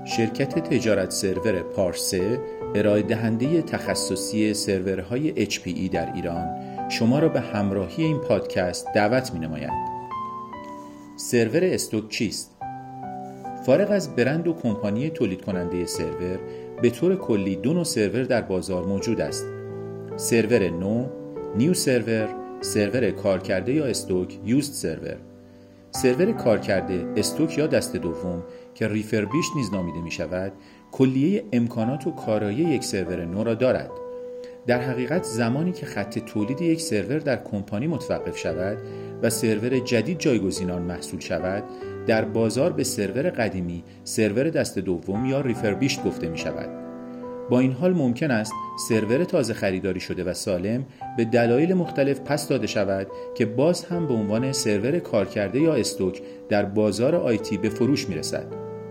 شرکت تجارت سرور پارسه ارائه دهنده تخصصی سرورهای HPE در ایران شما را به همراهی این پادکست دعوت می‌نماید. سرور استوک چیست؟ فارغ از برند و کمپانی تولید کننده سرور، به طور کلی دو نوع سرور در بازار موجود است. سرور نو، نیو سرور، سرور کارکرده یا استوک، یوزد سرور. سرور کارکرده، استوک یا دسته دوم که ریفربیش نیز نامیده می شود، کلیه امکانات و کارایی یک سرور نو را دارد. در حقیقت زمانی که خط تولید یک سرور در کمپانی متوقف شود و سرور جدید جایگزین آن محصول شود، در بازار به سرور قدیمی سرور دسته دوم یا ریفربیشت گفته می شود. با این حال ممکن است سرور تازه خریداری شده و سالم به دلایل مختلف پس داده شود که باز هم به عنوان سرور کارکرده یا استوک در بازار آیتی به فروش می رسد.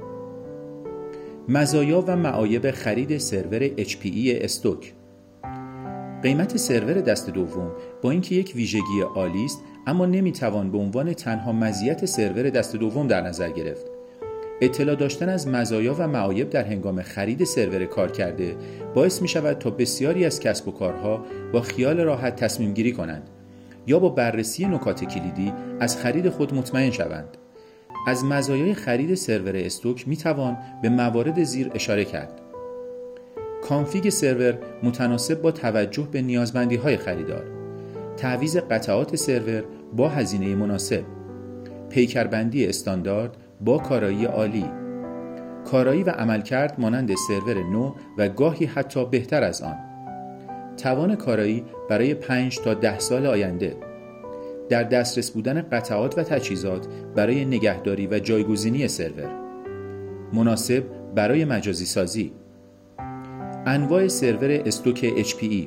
مزایا و معایب خرید سرور HPE استوک. قیمت سرور دست دوم با اینکه یک ویژگی عالی است، اما نمیتوان به عنوان تنها مزیت سرور دست دوم در نظر گرفت. اطلاع داشتن از مزایا و معایب در هنگام خرید سرور کارکرده باعث می شود تا بسیاری از کسب و کارها با خیال راحت تصمیم گیری کنند یا با بررسی نکات کلیدی از خرید خود مطمئن شوند. از مزایای خرید سرور استوک می توان به موارد زیر اشاره کرد. کانفیگ سرور متناسب با توجه به نیازمندی‌های خریدار، تعویض قطعات سرور با هزینه مناسب، پیکربندی استاندارد با کارایی عالی، کارایی و عملکرد مانند سرور نو و گاهی حتی بهتر از آن، توان کارایی برای 5 تا 10 سال آینده، در دسترس بودن قطعات و تجهیزات برای نگهداری و جایگزینی سرور، مناسب برای مجازی سازی. انواع سرور استوک HPE.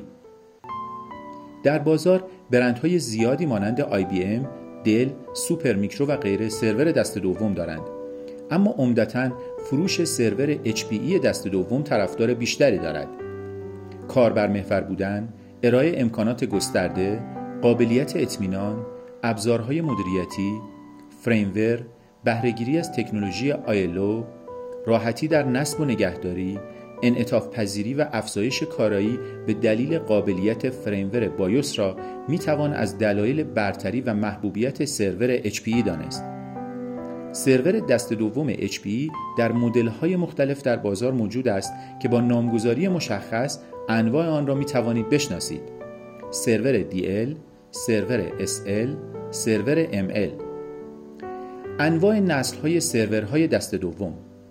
در بازار برندهای زیادی مانند IBM، دل، سوپر میکرو و غیره سرور دست دوم دارند، اما عمدتاً فروش سرور HPE دست دوم طرفدار بیشتری دارد. کاربرمحور بودن، ارائه امکانات گسترده، قابلیت اطمینان، ابزارهای مدیریتی، فریمور، بهره‌گیری از تکنولوژی ILO، راحتی در نصب و نگهداری، انعطاف پذیری و افزایش کارایی به دلیل قابلیت فریمور بایوس را می توان از دلایل برتری و محبوبیت سرور HPE دانست. سرور دست دوم HPE در مدل‌های مختلف در بازار موجود است که با نامگذاری مشخص انواع آن را می توانید بشناسید. سرور DL، سرور SL، سرور ML. انواع نسل‌های سرورهای دست دوم.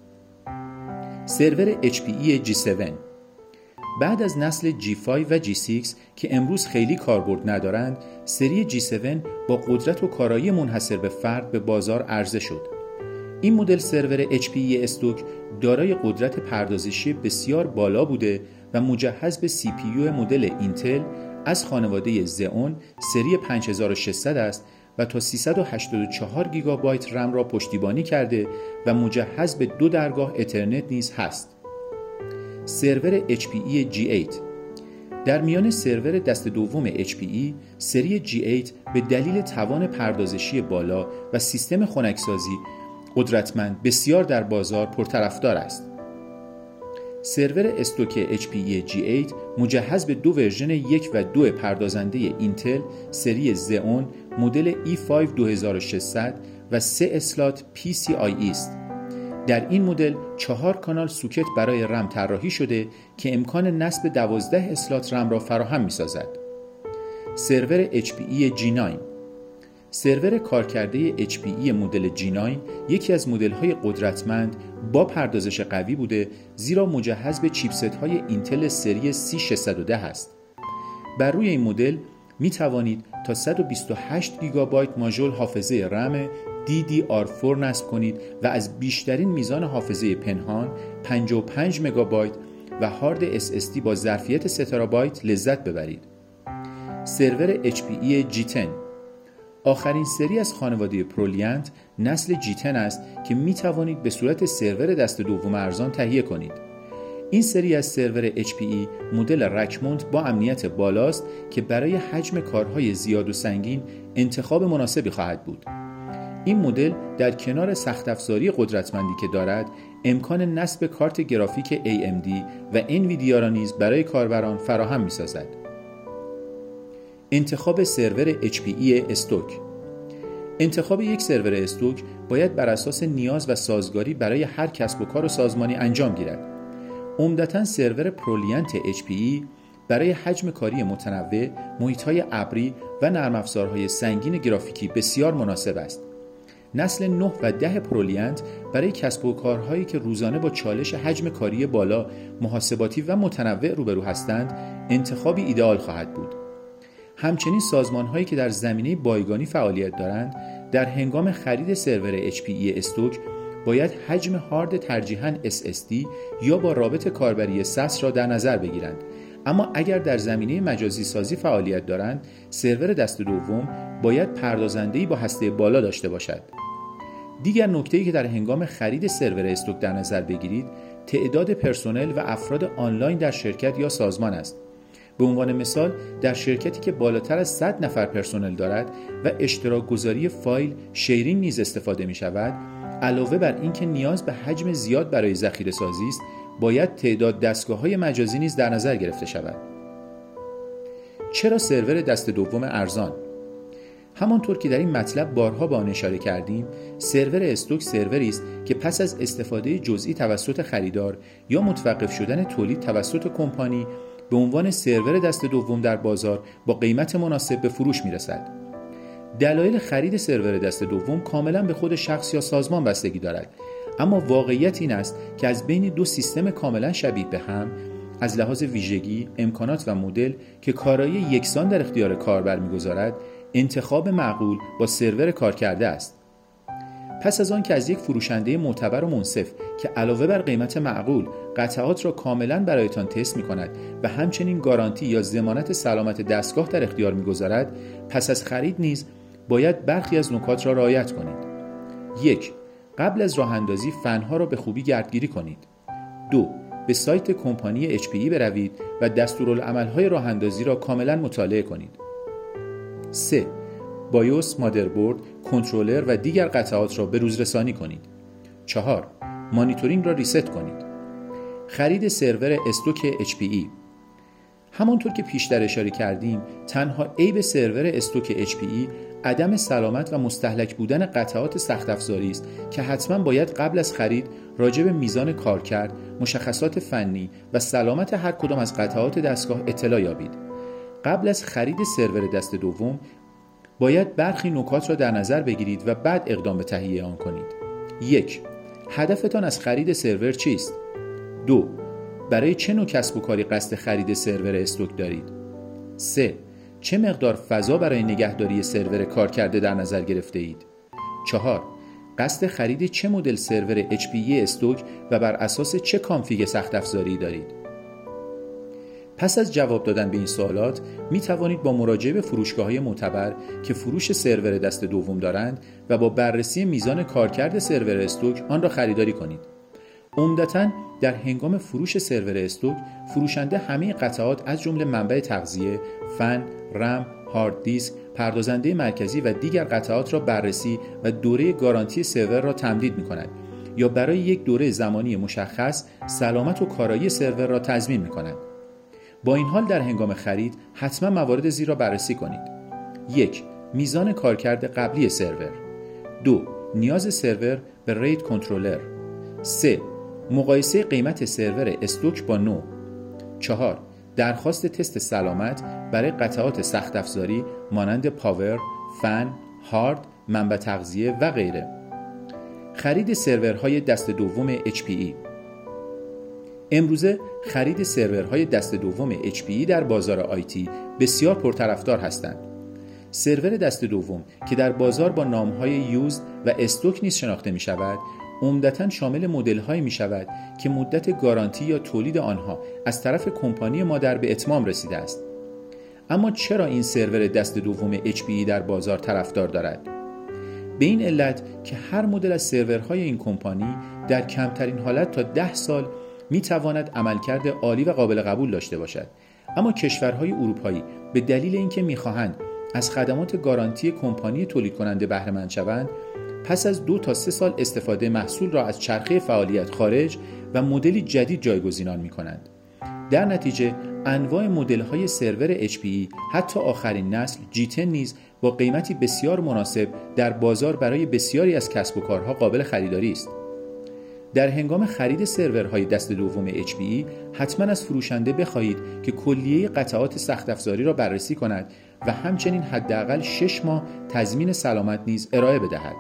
سرور HPE G7. بعد از نسل G5 و G6 که امروز خیلی کاربرد ندارند، سری G7 با قدرت و کارایی منحصر به فرد به بازار عرضه شد. این مدل سرور HPE استوک دارای قدرت پردازشی بسیار بالا بوده و مجهز به CPU مدل اینتل از خانواده زئون سری 5600 است و تا 384 گیگابایت رم را پشتیبانی کرده و مجهز به 2 درگاه اترنت نیز هست. سرور HPE G8. در میان سرور دست دوم HPE، سری G8 به دلیل توان پردازشی بالا و سیستم خنکسازی قدرتمند بسیار در بازار پرطرفدار است. سرور استوک HPE G8 مجهز به 2 ورژن 1 و 2 پردازنده اینتل سری زئون مدل E5 2600 و 3 اسلات PCIe است. در این مدل 4 کانال سوکت برای رم طراحی شده که امکان نصب 12 اسلات رم را فراهم می‌سازد. سرور HPE G9. سرور کارکرده HPE مدل G9 یکی از مدل‌های قدرتمند با پردازش قوی بوده، زیرا مجهز به چیپست‌های اینتل سری C610 است. بر روی این مدل می توانید تا 128 گیگابایت ماژول حافظه رم DDR4 نصب کنید و از بیشترین میزان حافظه پنهان 55 مگابایت و هارد SSD با ظرفیت 3 ترابایت لذت ببرید. سرور HPE G10. آخرین سری از خانواده پرولینت نسل G10 است که می توانید به صورت سرور دست دوم ارزان تهیه کنید. این سری از سرور HPE مدل رکمونت با امنیت بالاست که برای حجم کارهای زیاد و سنگین انتخاب مناسبی خواهد بود. این مدل در کنار سخت افزاری قدرتمندی که دارد، امکان نصب کارت گرافیک AMD و انویدیا را نیز برای کاربران فراهم می‌سازد. انتخاب سرور HPE استوک. انتخاب یک سرور استوک باید بر اساس نیاز و سازگاری برای هر کسب و کار و سازمانی انجام گیرد. عمدتاً سرور پرولینت HPE برای حجم کاری متنوع، محیط‌های ابری و نرم افزارهای سنگین گرافیکی بسیار مناسب است. نسل 9 و 10 پرولینت برای کسب و کارهایی که روزانه با چالش حجم کاری بالا، محاسباتی و متنوع روبرو هستند، انتخابی ایدئال خواهد بود. همچنین سازمان‌هایی که در زمینه بایگانی فعالیت دارند، در هنگام خرید سرور HPE استوک باید حجم هارد ترجیحاً SSD یا با رابط کاربری SAS را در نظر بگیرند. اما اگر در زمینه مجازی سازی فعالیت دارند، سرور دست دوم باید پردازنده‌ای با هسته بالا داشته باشد. دیگر نکته‌ای که در هنگام خرید سرور استوک در نظر بگیرید، تعداد پرسنل و افراد آنلاین در شرکت یا سازمان است. به عنوان مثال، در شرکتی که بالاتر از 100 نفر پرسنل دارد و اشتراک گذاری فایل شیرینگ نیز استفاده می شود، علاوه بر اینکه نیاز به حجم زیاد برای ذخیره سازی است، باید تعداد دستگاه‌های مجازی نیز در نظر گرفته شود. چرا سرور دست دوم ارزان؟ همانطور که در این مطلب بارها به آن اشاره کردیم، سرور استوک سروری است که پس از استفاده جزئی توسط خریدار یا متوقف شدن تولید توسط کمپانی به عنوان سرور دست دوم در بازار با قیمت مناسب به فروش می‌رسد. دلایل خرید سرور دست دوم کاملا به خود شخص یا سازمان بستگی دارد، اما واقعیت این است که از بین دو سیستم کاملا شبیه به هم از لحاظ ویژگی، امکانات و مدل که کارایی یکسان در اختیار کاربر می‌گذارد، انتخاب معقول با سرور کارکرده است. پس از آن که از یک فروشنده معتبر و منصف که علاوه بر قیمت معقول قطعات را کاملا برایتان تست می‌کند و همچنین گارانتی یا ضمانت سلامت دستگاه در اختیار می‌گذارد، پس از خرید نیز باید برخی از نکات را رعایت کنید. 1. قبل از راه اندازی فنها را به خوبی گردگیری کنید. 2. به سایت کمپانی HPE بروید و دستورالعمل‌های راه اندازی را کاملا مطالعه کنید. 3. بایوس، مادربرد، کنترلر و دیگر قطعات را به روز رسانی کنید. 4. مانیتورینگ را ریست کنید. خرید سرور استوک HPE. همانطور که پیشتر اشاره کردیم، تنها عیب سرور استوک HPE عدم سلامت و مستهلک بودن قطعات سخت افزاری است که حتما باید قبل از خرید راجع به میزان کارکرد، مشخصات فنی و سلامت هر کدام از قطعات دستگاه اطلاع یابید. قبل از خرید سرور دست دوم باید برخی نکات را در نظر بگیرید و بعد اقدام به تهیه آن کنید. 1. هدفتان از خرید سرور چیست؟ 2. برای چه نوع کسب و کاری قصد خرید سرور استوک دارید؟ 3. چه مقدار فضا برای نگهداری سرور کارکرده در نظر گرفته اید؟ 4. قصد خرید چه مدل سرور HPE استوک و بر اساس چه کانفیگ سخت افزاری دارید؟ پس از جواب دادن به این سوالات می توانید با مراجعه به فروشگاه‌های معتبر که فروش سرور دست دوم دارند و با بررسی میزان کارکرد سرور استوک آن را خریداری کنید. عمدتاً در هنگام فروش سرور استوک، فروشنده همه قطعات از جمله منبع تغذیه، فن، رم، هارد دیسک، پردازنده مرکزی و دیگر قطعات را بررسی و دوره گارانتی سرور را تمدید می‌کند یا برای یک دوره زمانی مشخص سلامت و کارایی سرور را تضمین می‌کند. با این حال در هنگام خرید حتما موارد زیر را بررسی کنید. 1. میزان کارکرد قبلی سرور. 2. نیاز سرور به رید کنترلر. 3. مقایسه قیمت سرور استوک با نو. 4. درخواست تست سلامت برای قطعات سخت افزاری مانند پاور، فن، هارد، منبع تغذیه و غیره. خرید سرورهای دست دوم HPE. امروزه خرید سرورهای دست دوم HPE در بازار آیتی بسیار پرطرفدار هستند. سرور دست دوم که در بازار با نامهای یوزد و استوک نیز شناخته می شود، عمدتاً شامل مدل‌هایی می‌شود که مدت گارانتی یا تولید آنها از طرف کمپانی مادر به اتمام رسیده است. اما چرا این سرور دست دوم HPE در بازار طرفدار دارد؟ به این علت که هر مدل از سرورهای این کمپانی در کمترین حالت تا 10 سال می‌تواند عملکرد عالی و قابل قبول داشته باشد، اما کشورهای اروپایی به دلیل اینکه می‌خواهند از خدمات گارانتی کمپانی تولید کننده بهره مند شوند، پس از 2 تا 3 سال استفاده محصول را از چرخه فعالیت خارج و مدلی جدید جایگزینان می‌کنند. در نتیجه انواع مدل‌های سرور HPE حتی آخرین نسل G10 نیز با قیمتی بسیار مناسب در بازار برای بسیاری از کسب و کارها قابل خریداری است. در هنگام خرید سرورهای دست دوم HPE حتما از فروشنده بخواهید که کلیه قطعات سخت افزاری را بررسی کند و همچنین حداقل 6 ماه تضمین سلامت نیز ارائه بدهد.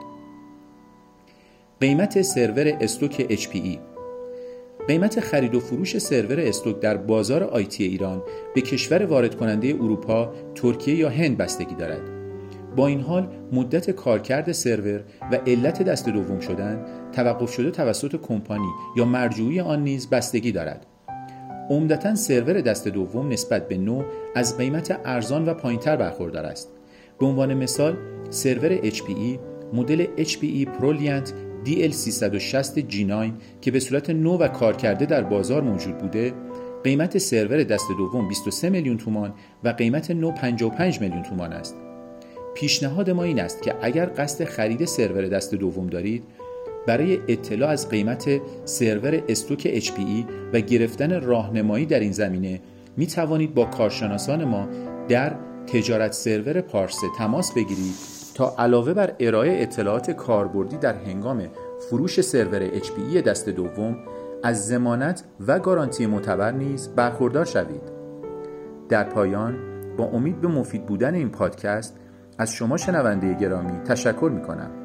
قیمت سرور استوک HPE. قیمت خرید و فروش سرور استوک در بازار آیتی ایران به کشور وارد کننده اروپا، ترکیه یا هند بستگی دارد. با این حال مدت کارکرد سرور و علت دست دوم شدن توقف شده توسط کمپانی یا مرجوعی آن نیز بستگی دارد. عمدتاً سرور دست دوم نسبت به نو از قیمت ارزان و پایین‌تر برخوردار است. به عنوان مثال سرور HPE مدل HPE ProLiant DL360 G9 که به صورت نو و کارکرده در بازار موجود بوده، قیمت سرور دست دوم 23 میلیون تومان و قیمت نو 55 میلیون تومان است. پیشنهاد ما این است که اگر قصد خرید سرور دست دوم دارید، برای اطلاع از قیمت سرور استوک HPE و گرفتن راهنمایی در این زمینه می توانید با کارشناسان ما در تجارت سرور پارسه تماس بگیرید تا علاوه بر ارائه اطلاعات کاربردی در هنگام فروش سرور HPE دست دوم از ضمانت و گارانتی معتبر نیز برخوردار شوید. در پایان با امید به مفید بودن این پادکست از شما شنونده گرامی تشکر می‌کنم.